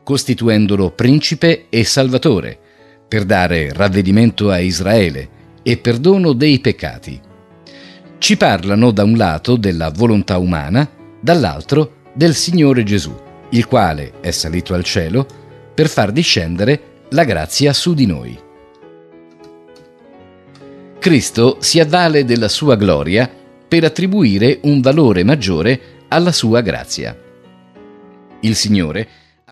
costituendolo principe e salvatore, per dare ravvedimento a Israele e perdono dei peccati. Ci parlano da un lato della volontà umana, dall'altro del Signore Gesù, il quale è salito al cielo per far discendere la grazia su di noi. Cristo si avvale della sua gloria per attribuire un valore maggiore alla sua grazia. Il Signore